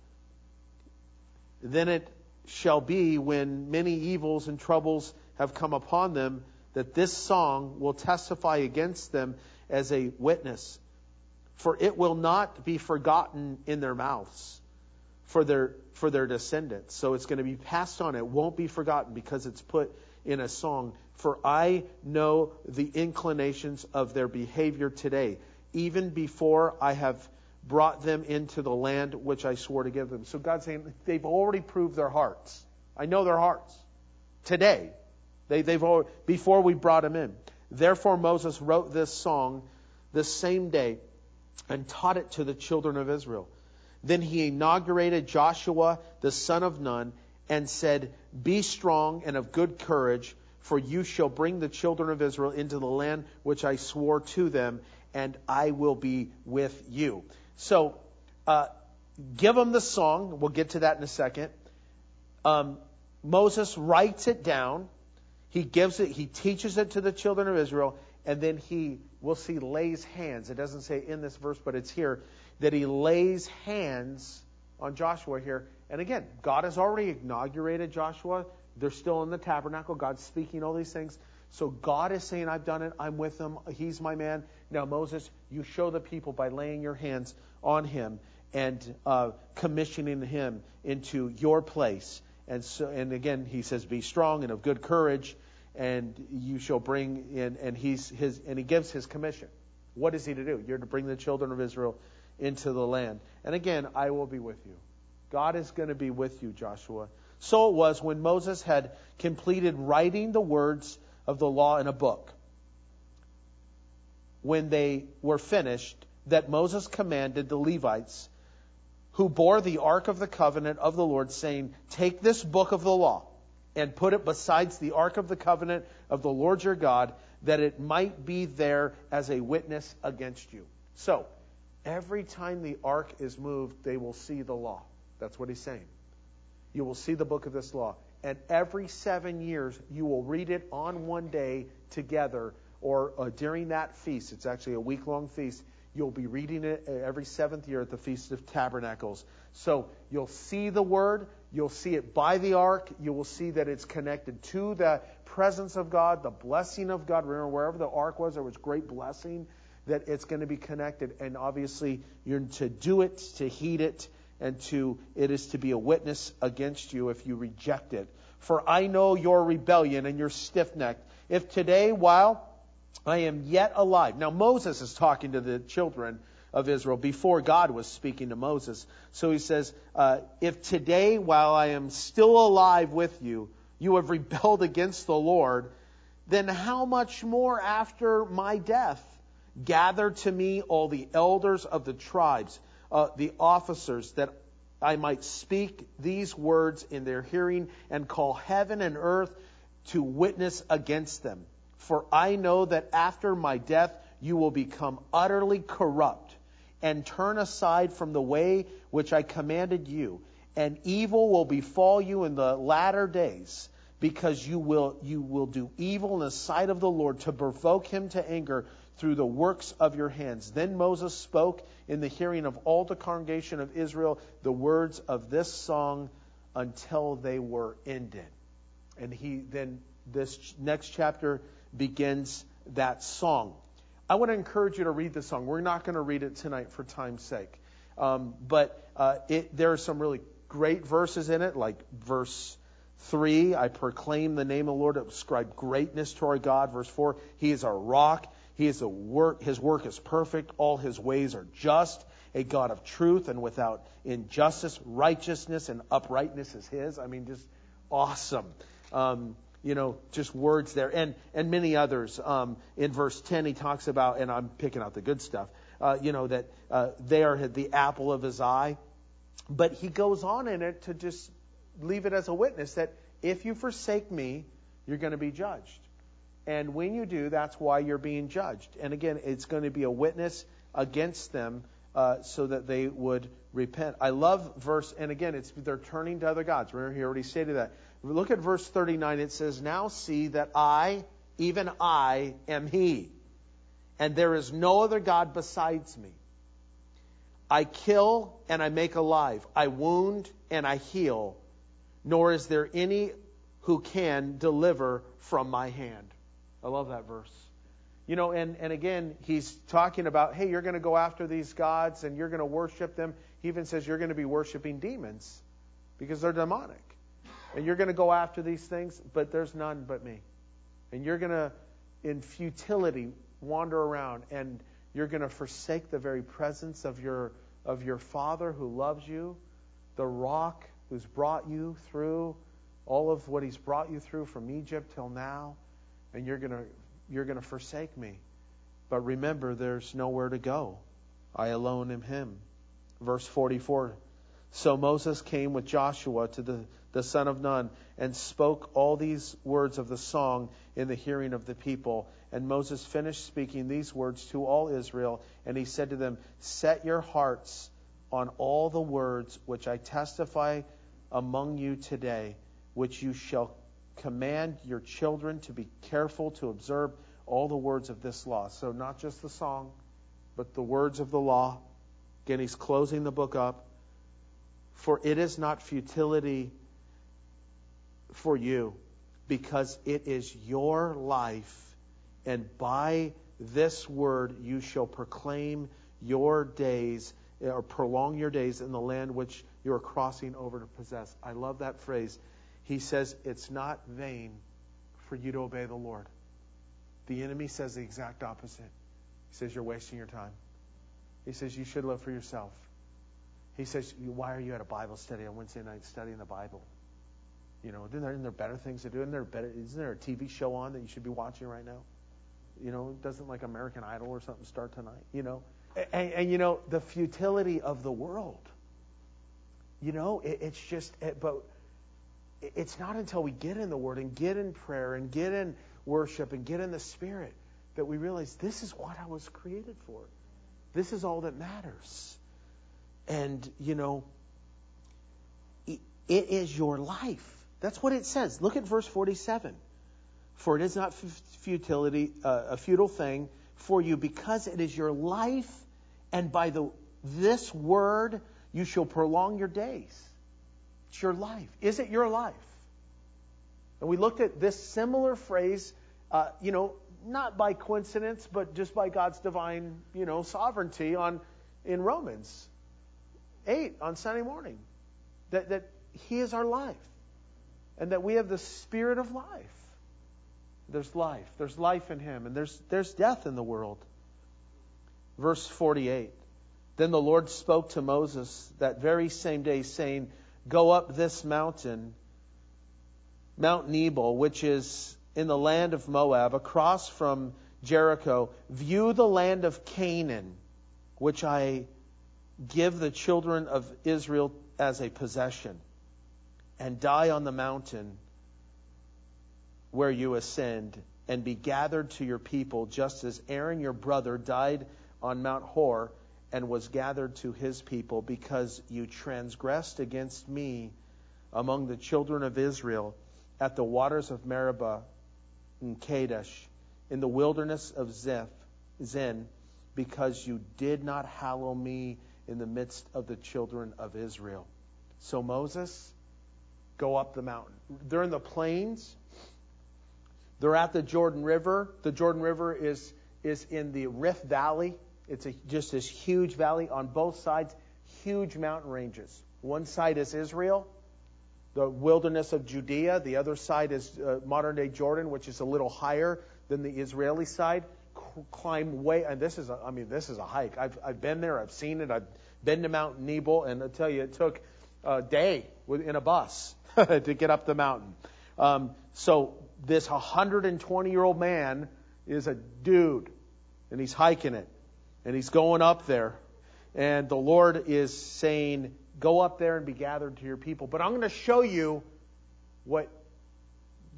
Then it shall be, when many evils and troubles have come upon them, that this song will testify against them as a witness. For it will not be forgotten in their mouths for their for their descendants. So it's going to be passed on. It won't be forgotten because it's put in a song. For I know the inclinations of their behavior today, even before I have brought them into the land which I swore to give them. So God's saying they've already proved their hearts. I know their hearts today. They, they've already, before we brought them in. Therefore Moses wrote this song the same day and taught it to the children of Israel. Then he inaugurated Joshua the son of Nun and said, "Be strong and of good courage, for you shall bring the children of Israel into the land which I swore to them, and I will be with you." So, uh, give them the song. We'll get to that in a second. Um, Moses writes it down. He gives it, he teaches it to the children of Israel, and then he, we'll see, lays hands. It doesn't say in this verse, but it's here, that he lays hands on Joshua here. And again, God has already inaugurated Joshua. They're still in the tabernacle. God's speaking all these things. So God is saying, I've done it. I'm with him. He's my man. Now, Moses, you show the people by laying your hands on him and uh, commissioning him into your place. And so, and again, he says, be strong and of good courage, and you shall bring in, and he's his, and he gives his commission. What is he to do? You're to bring the children of Israel into the land. And again, I will be with you. God is going to be with you, Joshua. So it was when Moses had completed writing the words of the law in a book, when they were finished, that Moses commanded the Levites who bore the ark of the covenant of the Lord, saying, take this book of the law and put it besides the ark of the covenant of the Lord your God, that it might be there as a witness against you. So, every time the ark is moved, they will see the law. That's what he's saying. You will see the book of this law. And every seven years, you will read it on one day together, or uh, during that feast. It's actually a week-long feast. You'll be reading it every seventh year at the Feast of Tabernacles. So you'll see the word. You'll see it by the ark. You will see that it's connected to the presence of God, the blessing of God. Remember, wherever the ark was, there was great blessing, that it's going to be connected. And obviously, you're to do it, to heed it, and to it is to be a witness against you if you reject it. For I know your rebellion and your stiff-necked. If today, while I am yet alive. Now, Moses is talking to the children of Israel before God was speaking to Moses. So he says, uh, if today, while I am still alive with you, you have rebelled against the Lord, then how much more after my death? Gather to me all the elders of the tribes, uh, the officers, that I might speak these words in their hearing and call heaven and earth to witness against them. For I know that after my death you will become utterly corrupt and turn aside from the way which I commanded you, and evil will befall you in the latter days, because you will you will do evil in the sight of the Lord to provoke him to anger through the works of your hands. Then Moses spoke in the hearing of all the congregation of Israel the words of this song until they were ended. And he then this next chapter begins that song. I want to encourage you to read the song. We're not going to read it tonight for time's sake. Um, but uh, it, there are some really great verses in it, like verse three, I proclaim the name of the Lord, ascribe greatness to our God. Verse four, he is our rock. He is a work. His work is perfect. All his ways are just. A God of truth and without injustice, righteousness and uprightness is his. I mean, just awesome. Um, You know, just words there. And and many others. Um, in verse ten, he talks about, and I'm picking out the good stuff, uh, you know, that uh, they are the apple of his eye. But he goes on in it to just leave it as a witness that if you forsake me, You're going to be judged. And when you do, that's why you're being judged. And again, it's going to be a witness against them uh, so that they would repent. I love verse, and again, it's they're turning to other gods. Remember, he already stated that. Look at verse thirty-nine. It says, now see that I, even I, am he, and there is no other God besides me. I kill and I make alive. I wound and I heal. Nor is there any who can deliver from my hand. I love that verse. You know, and, and again, he's talking about, hey, you're going to go after these gods and you're going to worship them. He even says you're going to be worshiping demons because they're demonic. And you're going to go after these things, but there's none but me. And you're going to, in futility, wander around, and you're going to forsake the very presence of your of your Father who loves you, the rock who's brought you through all of what he's brought you through from Egypt till now, and you're going to you're going to forsake me. But remember, there's nowhere to go. I alone am him. Verse forty-four. So Moses came with Joshua to the, the son of Nun and spoke all these words of the song in the hearing of the people. And Moses finished speaking these words to all Israel. And he said to them, set your hearts on all the words which I testify among you today, which you shall command your children to be careful to observe all the words of this law. So not just the song, but the words of the law. Again, he's closing the book up. For it is not futility for you, because it is your life, and by this word you shall proclaim your days, or prolong your days in the land which you are crossing over to possess. I love that phrase. He says it's not vain for you to obey the Lord. The enemy says the exact opposite. He says you're wasting your time. He says you should live for yourself. He says, why are you at a Bible study on Wednesday night studying the Bible? You know, isn't there, isn't there better things to do? Isn't there, better, isn't there a T V show on that you should be watching right now? You know, doesn't like American Idol or something start tonight? You know, and, and you know, the futility of the world. You know, it, it's just, it, but it's not until we get in the Word and get in prayer and get in worship and get in the Spirit that we realize this is what I was created for. This is all that matters. And, you know, it is your life. That's what it says. Look at verse forty-seven. For it is not futility, uh, a futile thing for you, because it is your life, and by the this word you shall prolong your days. It's your life. Is it your life? And we looked at this similar phrase, uh, you know, not by coincidence, but just by God's divine, you know, sovereignty on in Romans eight on Sunday morning, that, that he is our life, and that we have the Spirit of life. There's life. There's life in him, and there's there's death in the world. Verse forty-eight. Then the Lord spoke to Moses that very same day, saying, go up this mountain, Mount Nebo, which is in the land of Moab, across from Jericho. View the land of Canaan, which I give the children of Israel as a possession, and die on the mountain where you ascend, and be gathered to your people, just as Aaron your brother died on Mount Hor and was gathered to his people, because you transgressed against me among the children of Israel at the waters of Meribah in Kadesh, in the wilderness of Ziph, Zin, because you did not hallow me in the midst of the children of Israel. So Moses, go up the mountain. They're in the plains. They're at the Jordan River. The Jordan River is, is in the Rift Valley. It's a, just this huge valley on both sides, huge mountain ranges. One side is Israel, the wilderness of Judea. The other side is uh, modern-day Jordan, which is a little higher than the Israeli side. C- climb way, and this is, a, I mean, this is a hike. I've I've been there. I've seen it. I've been to Mount Nebo, and I'll tell you, it took a day in a bus to get up the mountain. Um, so this one hundred twenty-year-old man is a dude, and he's hiking it, and he's going up there, and the Lord is saying, go up there and be gathered to your people. But I'm going to show you what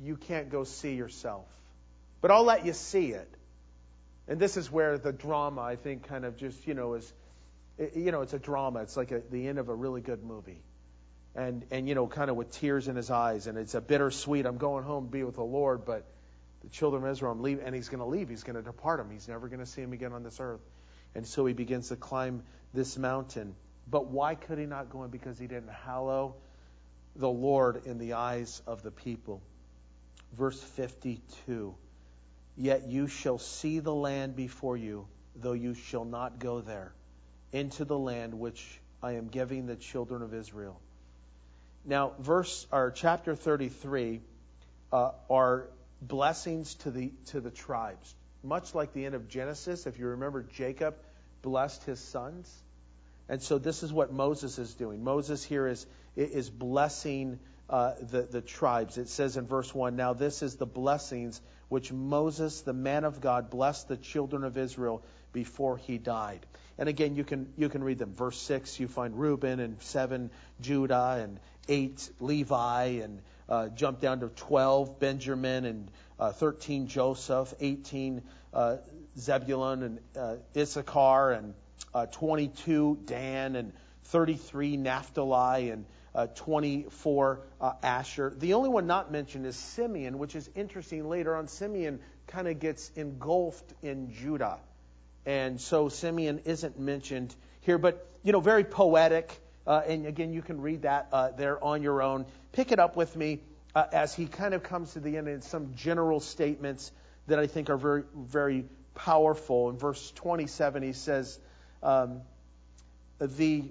you can't go see yourself. But I'll let you see it. And this is where the drama, I think, kind of just, you know, is, you know, it's a drama. It's like a, the end of a really good movie. And, and, you know, kind of with tears in his eyes. And it's a bittersweet, I'm going home to be with the Lord, but the children of Israel, I'm leaving. And he's going to leave. He's going to depart him. He's never going to see him again on this earth. And so he begins to climb this mountain. But why could he not go in? Because he didn't hallow the Lord in the eyes of the people. Verse fifty-two. Yet you shall see the land before you, though you shall not go there, into the land which I am giving the children of Israel. Now, verse or chapter thirty-three uh, are blessings to the to the tribes, much like the end of Genesis. If you remember, Jacob blessed his sons, and so this is what Moses is doing. Moses here is is blessing uh, the the tribes. It says in verse one, "Now this is the blessings which Moses, the man of God, blessed the children of Israel before he died." And again, you can you can read them. Verse six, you find Reuben, and seven, Judah, and eight, Levi, and uh, jump down to twelve, Benjamin, and uh, thirteen, Joseph, eighteen, uh, Zebulun, and uh, Issachar, and uh, twenty-two, Dan, and thirty-three, Naphtali, and uh, twenty-four, uh, Asher. The only one not mentioned is Simeon, which is interesting. Later on, Simeon kind of gets engulfed in Judah. And so Simeon isn't mentioned here, but, you know, very poetic. Uh, and again, you can read that uh, there on your own. Pick it up with me uh, as he kind of comes to the end in some general statements that I think are very, very powerful. In verse twenty-seven, he says, um, the,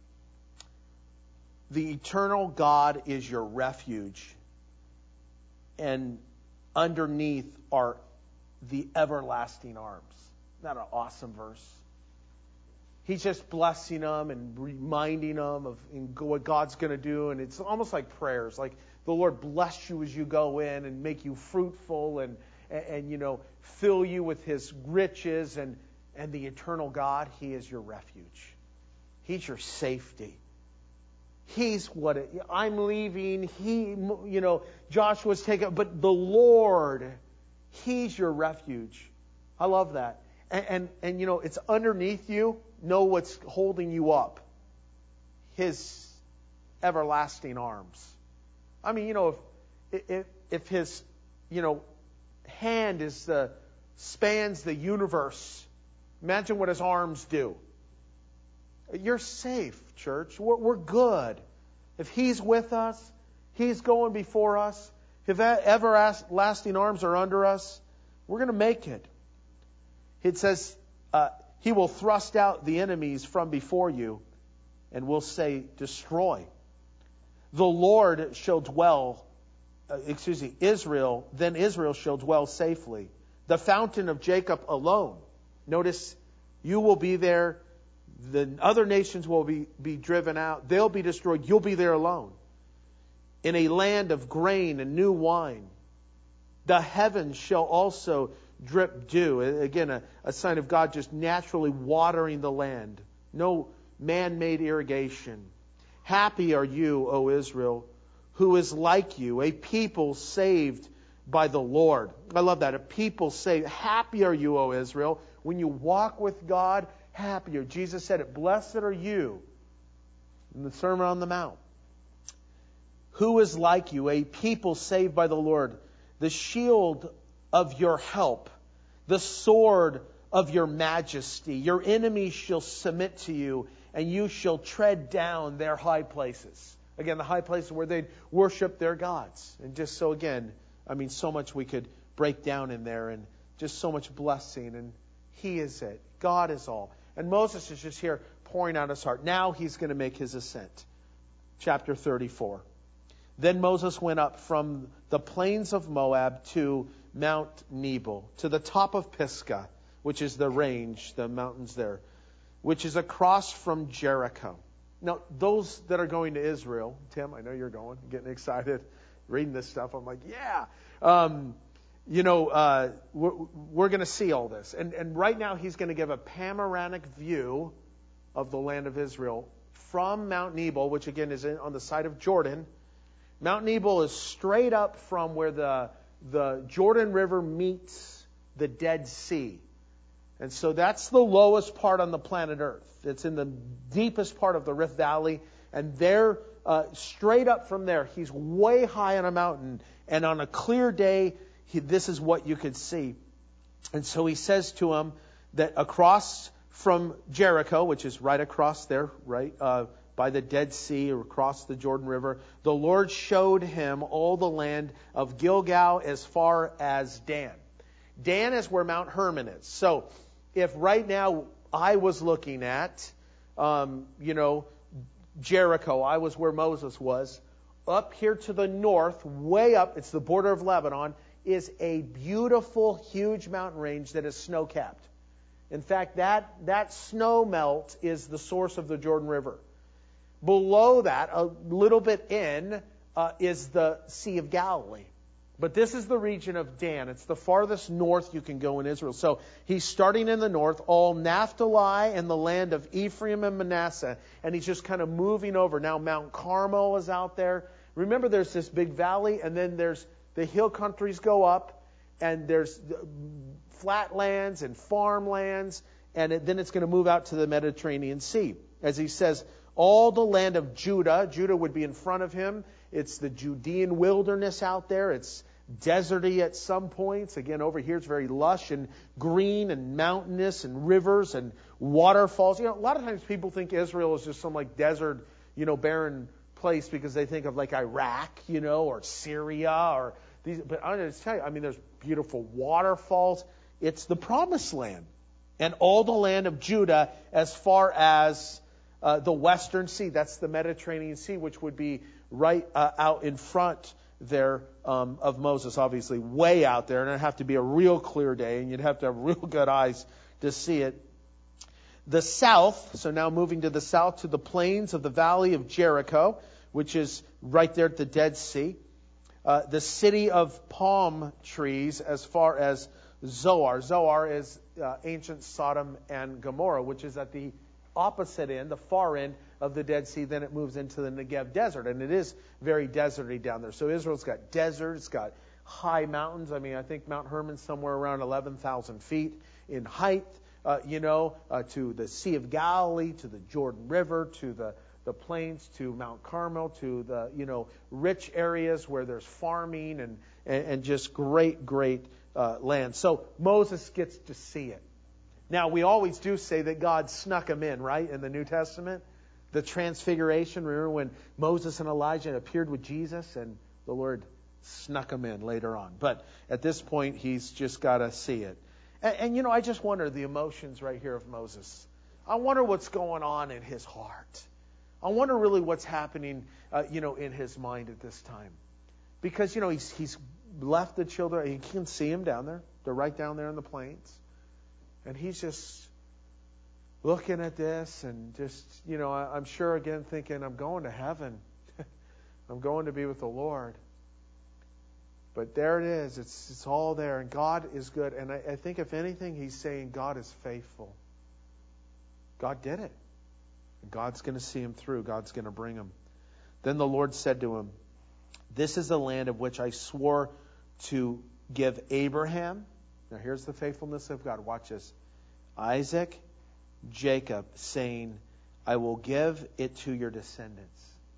the eternal God is your refuge, and underneath are the everlasting arms. Isn't that an awesome verse? He's just blessing them and reminding them of what God's going to do. And it's almost like prayers. Like the Lord bless you as you go in and make you fruitful and, and, and you know, fill you with His riches. And, and the eternal God, He is your refuge. He's your safety. He's what it, I'm leaving. He, you know, Joshua's taken. But the Lord, He's your refuge. I love that. And, and, and, you know, it's underneath you. Know what's holding you up. His everlasting arms. I mean, you know, if, if, if His, you know, hand is the, spans the universe, imagine what His arms do. You're safe, church. We're, we're good. If He's with us, He's going before us. If everlasting arms are under us, we're going to make it. It says, uh, He will thrust out the enemies from before you, and will say, destroy. The Lord shall dwell, uh, excuse me, Israel, then Israel shall dwell safely. The fountain of Jacob alone. Notice, you will be there. The other nations will be, be driven out. They'll be destroyed. You'll be there alone. In a land of grain and new wine. The heavens shall also drip dew. Again, a, a sign of God just naturally watering the land. No man-made irrigation. Happy are you, O Israel, who is like you, a people saved by the Lord. I love that. A people saved. Happy are you, O Israel. When you walk with God, happier. Jesus said it. Blessed are you. In the Sermon on the Mount. Who is like you, a people saved by the Lord. The shield of your help, the sword of your majesty. Your enemies shall submit to you, and you shall tread down their high places. Again, the high places where they'd worship their gods. And just so, again, I mean, so much we could break down in there, and just so much blessing. And He is it. God is all. And Moses is just here pouring out his heart. Now he's going to make his ascent. Chapter thirty-four. Then Moses went up from the plains of Moab to Mount Nebo, to the top of Pisgah, which is the range, the mountains there, which is across from Jericho. Now, those that are going to Israel, Tim, I know you're going, getting excited, reading this stuff. I'm like, yeah. Um, you know, uh, we're, we're going to see all this. And, and right now he's going to give a panoramic view of the land of Israel from Mount Nebo, which again is in, on the side of Jordan. Mount Nebo is straight up from where the, the Jordan River meets the Dead Sea. And so that's the lowest part on the planet Earth. It's in the deepest part of the Rift Valley. And there, uh, straight up from there, he's way high on a mountain. And on a clear day, he, this is what you could see. And so he says to him that across from Jericho, which is right across there, right, uh, by the Dead Sea or across the Jordan River, the Lord showed him all the land of Gilgal as far as Dan. Dan is where Mount Hermon is. So if right now I was looking at, um, you know, Jericho, I was where Moses was, up here to the north, way up, it's the border of Lebanon, is a beautiful, huge mountain range that is snow-capped. In fact, that, that snow melt is the source of the Jordan River. Below that, a little bit in, uh, is the Sea of Galilee. But this is the region of Dan. It's the farthest north you can go in Israel. So he's starting in the north, all Naphtali and the land of Ephraim and Manasseh. And he's just kind of moving over. Now Mount Carmel is out there. Remember, there's this big valley, and then there's the hill countries go up, and there's flatlands and farmlands, and it, then it's going to move out to the Mediterranean Sea. As he says, all the land of Judah, Judah would be in front of him. It's the Judean wilderness out there. It's deserty at some points. Again, over here it's very lush and green and mountainous and rivers and waterfalls. You know, a lot of times people think Israel is just some like desert, you know, barren place because they think of like Iraq, you know, or Syria or these. But I'm going to tell you, I mean, there's beautiful waterfalls. It's the promised land. And all the land of Judah as far as uh, the western sea. That's the Mediterranean Sea, which would be right uh, out in front there um, of Moses, obviously, way out there. And it'd have to be a real clear day, and you'd have to have real good eyes to see it. The south, so now moving to the south, to the plains of the valley of Jericho, which is right there at the Dead Sea. Uh, the city of palm trees as far as Zoar. Zoar is uh, ancient Sodom and Gomorrah, which is at the opposite end, the far end of the Dead Sea. Then it moves into the Negev desert, and it is very deserty down there. So Israel's got desert, it's got high mountains. I mean, I think Mount Hermon's somewhere around eleven thousand feet in height, uh, you know, uh, to the Sea of Galilee, to the Jordan River, to the the plains, to Mount Carmel, to the, you know, rich areas where there's farming and, and, and just great, great uh, land. So Moses gets to see it. Now, we always do say that God snuck him in, right, in the New Testament. The transfiguration, remember when Moses and Elijah appeared with Jesus and the Lord snuck him in later on. But at this point, he's just got to see it. And, and, you know, I just wonder the emotions right here of Moses. I wonder what's going on in his heart. I wonder really what's happening, uh, you know, in his mind at this time. Because, you know, he's he's left the children. You can see them down there. They're right down there in the plains. And he's just looking at this and just, you know, I, I'm sure again thinking, I'm going to heaven. I'm going to be with the Lord. But there it is. It's it's all there. And God is good. And I, I think if anything, he's saying God is faithful. God did it. God's going to see him through. God's going to bring him. Then the Lord said to him, this is the land of which I swore to give Abraham. Now here's the faithfulness of God. Watch this. Isaac, Jacob, saying, I will give it to your descendants.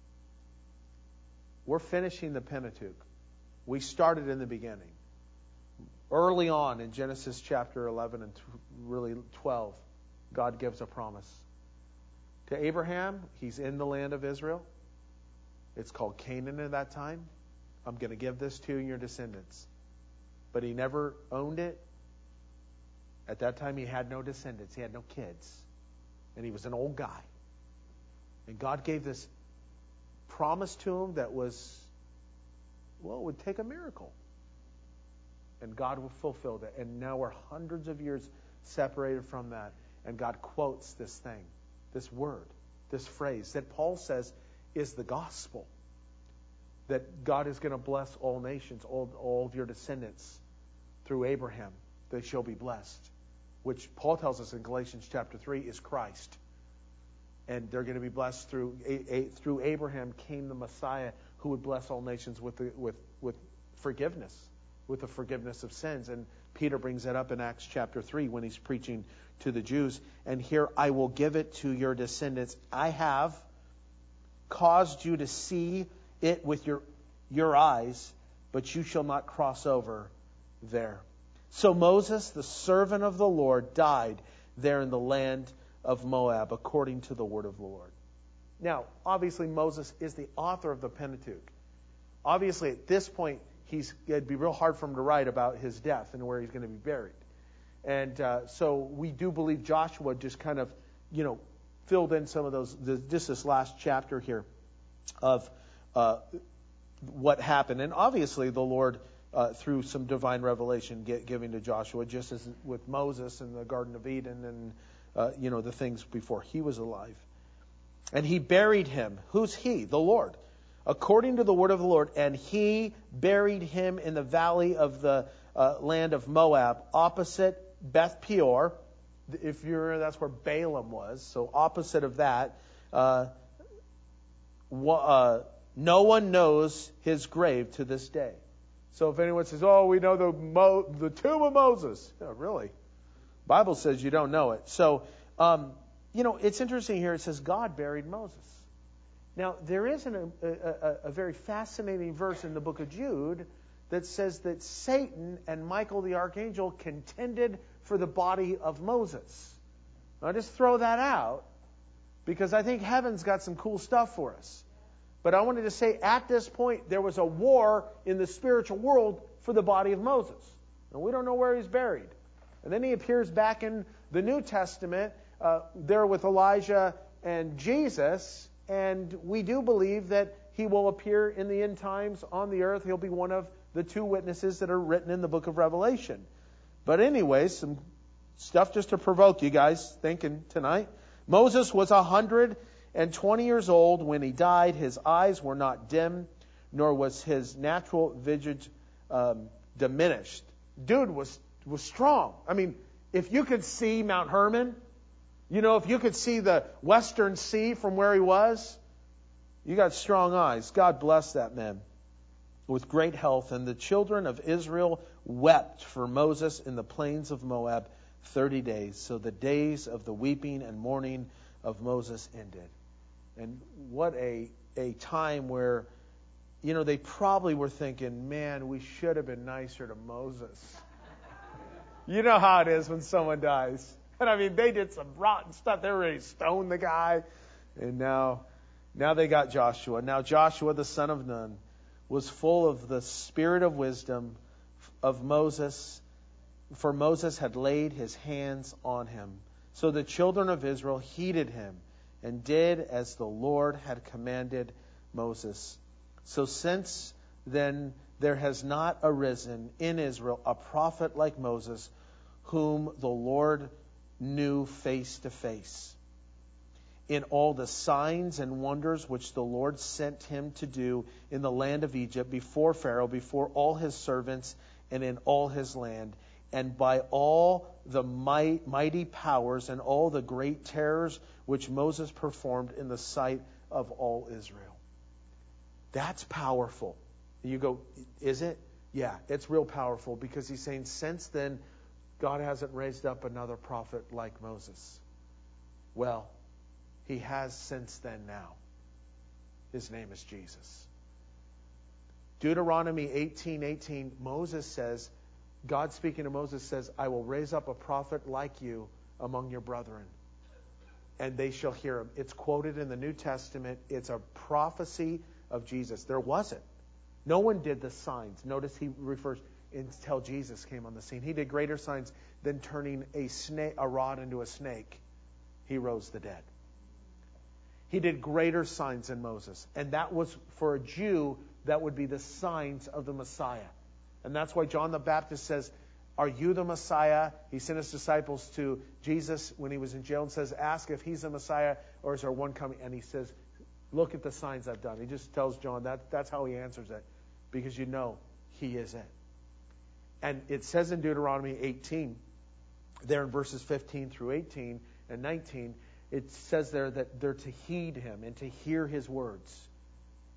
We're finishing the Pentateuch. We started in the beginning. Early on in Genesis chapter eleven and really twelve, God gives a promise. To Abraham, he's in the land of Israel. It's called Canaan at that time. I'm going to give this to your descendants. But he never owned it. At that time, he had no descendants. He had no kids. And he was an old guy. And God gave this promise to him that was, well, it would take a miracle. And God fulfilled it. And now we're hundreds of years separated from that. And God quotes this thing. This word, this phrase that Paul says is the gospel. That God is going to bless all nations, all, all of your descendants through Abraham. They shall be blessed. Which Paul tells us in Galatians chapter three is Christ. And they're going to be blessed through, a, a, through Abraham came the Messiah who would bless all nations with the, with with forgiveness, with the forgiveness of sins. And Peter brings that up in Acts chapter three when he's preaching to the Jews. And here, I will give it to your descendants. I have caused you to see it with your your eyes, but you shall not cross over there. So Moses, the servant of the Lord, died there in the land of Moab, according to the word of the Lord. Now, obviously, Moses is the author of the Pentateuch. Obviously, at this point, he's it'd be real hard for him to write about his death and where he's going to be buried. And uh, so we do believe Joshua just kind of, you know, filled in some of those, the, just this last chapter here of uh, what happened. And obviously, the Lord, uh, through some divine revelation, get, giving to Joshua, just as with Moses in the Garden of Eden and, uh, you know, the things before he was alive. And he buried him. Who's he? The Lord. According to the word of the Lord. And he buried him in the valley of the uh, land of Moab, opposite Beth Peor. If you're, that's where Balaam was. So opposite of that. Uh, uh, no one knows his grave to this day. So if anyone says, oh, we know the Mo- the tomb of Moses. Yeah, really? Bible says you don't know it. So, um, you know, it's interesting here. It says God buried Moses. Now, there is an, a, a, a very fascinating verse in the book of Jude that says that Satan and Michael the archangel contended for the body of Moses. I'll just throw that out because I think heaven's got some cool stuff for us. But I wanted to say at this point there was a war in the spiritual world for the body of Moses. And we don't know where he's buried. And then he appears back in the New Testament uh, there with Elijah and Jesus. And we do believe that he will appear in the end times on the earth. He'll be one of the two witnesses that are written in the book of Revelation. But anyways, some stuff just to provoke you guys thinking tonight. Moses was one hundred twenty years old when he died. His eyes were not dim, nor was his natural visage um, diminished. Dude was, was strong. I mean, if you could see Mount Hermon, you know, if you could see the Western Sea from where he was, you got strong eyes. God bless that man with great health. And the children of Israel wept for Moses in the plains of Moab thirty days. So the days of the weeping and mourning of Moses ended. And what a, a time where, you know, they probably were thinking, man, we should have been nicer to Moses. You know how it is when someone dies. And I mean, they did some rotten stuff. They were ready to stone the guy. And now, now they got Joshua. Now Joshua, the son of Nun, was full of the spirit of wisdom of Moses, for Moses had laid his hands on him. So the children of Israel heeded him and did as the Lord had commanded Moses. So since then there has not arisen in Israel a prophet like Moses, whom the Lord knew face to face. In all the signs and wonders which the Lord sent him to do in the land of Egypt, before Pharaoh, before all his servants, and in all his land, and by all the might, mighty powers and all the great terrors which Moses performed in the sight of all Israel. That's powerful. You go, is it? Yeah, it's real powerful, because he's saying since then, God hasn't raised up another prophet like Moses. Well, he has since then now. His name is Jesus. Deuteronomy eighteen eighteen, Moses says, God speaking to Moses says, I will raise up a prophet like you among your brethren, and they shall hear him. It's quoted in the New Testament. It's a prophecy of Jesus. There wasn't. No one did the signs. Notice he refers until Jesus came on the scene. He did greater signs than turning a snake, a rod into a snake. He rose the dead. He did greater signs than Moses. And that was, for a Jew, that would be the signs of the Messiah. And that's why John the Baptist says, are you the Messiah? He sent his disciples to Jesus when he was in jail and says, ask if he's the Messiah or is there one coming? And he says, look at the signs I've done. He just tells John that that's how he answers it, because you know he is it. And it says in Deuteronomy eighteen, there in verses fifteen through eighteen and nineteen, it says there that they're to heed him and to hear his words.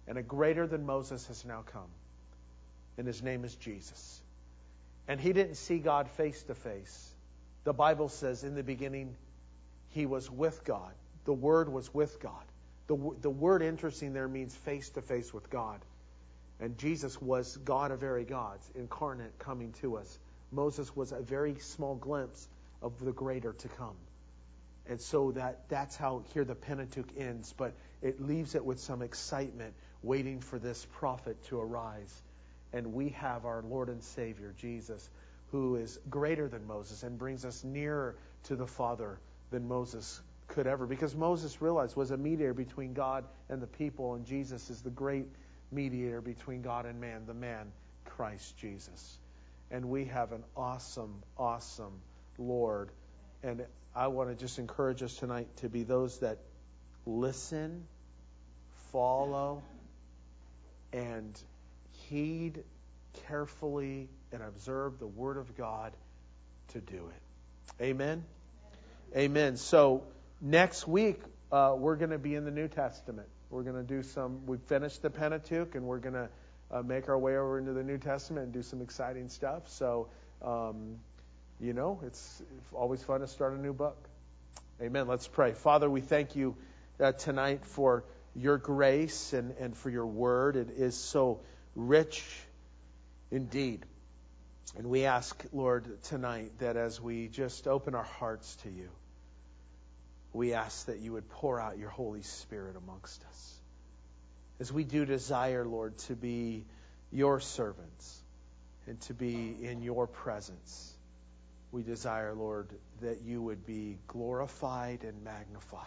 And a greater than Moses has now come. And his name is Jesus. And he didn't see God face to face. The Bible says in the beginning, he was with God. The Word was with God. The, the word interesting there means face to face with God. And Jesus was God of very gods, incarnate, coming to us. Moses was a very small glimpse of the greater to come. And so that that's how here the Pentateuch ends, but it leaves it with some excitement, waiting for this prophet to arise. And we have our Lord and Savior, Jesus, who is greater than Moses and brings us nearer to the Father than Moses could ever. Because Moses realized was a mediator between God and the people, and Jesus is the great mediator between God and man, the man, Christ Jesus. And we have an awesome, awesome Lord. And I want to just encourage us tonight to be those that listen, follow, and heed carefully and observe the Word of God to do it. Amen? Amen. So next week, uh, we're going to be in the New Testament. We're going to do some, we've finished the Pentateuch, and we're going to uh, make our way over into the New Testament and do some exciting stuff. So, um, you know, it's always fun to start a new book. Amen. Let's pray. Father, we thank you uh, tonight for your grace and, and for your word. It is so rich indeed. And we ask, Lord, tonight that as we just open our hearts to you, we ask that you would pour out your Holy Spirit amongst us. As we do desire, Lord, to be your servants and to be in your presence, we desire, Lord, that you would be glorified and magnified.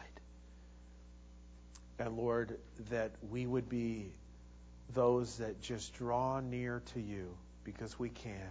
And Lord, that we would be those that just draw near to you because we can.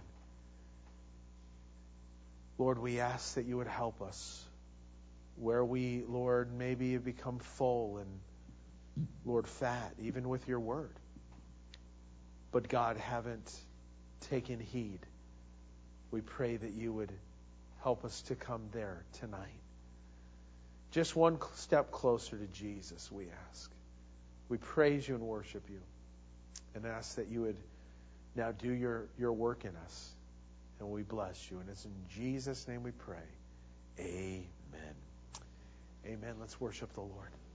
Lord, we ask that you would help us where we, Lord, maybe have become full and, Lord, fat, even with your word. But God, haven't taken heed. We pray that you would help us to come there tonight. Just one step closer to Jesus, we ask. We praise you and worship you and ask that you would now do your, your work in us. And we bless you. And it's in Jesus' name we pray. Amen. Amen. Let's worship the Lord.